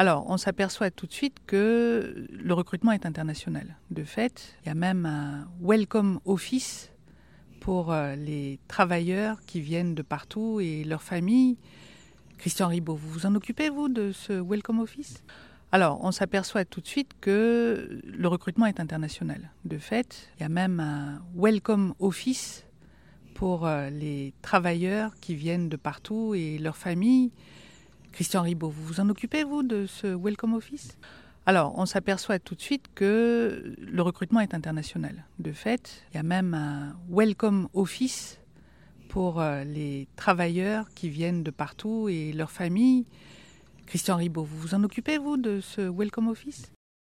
Alors, on s'aperçoit tout de suite que le recrutement est international. De fait, il y a même un Welcome Office pour les travailleurs qui viennent de partout et leurs familles. Christian Ribaud, vous vous en occupez, vous, de ce Welcome Office ? Alors, on s'aperçoit tout de suite que le recrutement est international. De fait, il y a même un Welcome Office pour les travailleurs qui viennent de partout et leurs familles. Christian Ribaud, vous vous en occupez, vous, de ce Welcome Office ? Alors, on s'aperçoit tout de suite que le recrutement est international. De fait, il y a même un Welcome Office pour les travailleurs qui viennent de partout et leurs familles. Christian Ribaud, vous vous en occupez, vous, de ce Welcome Office ?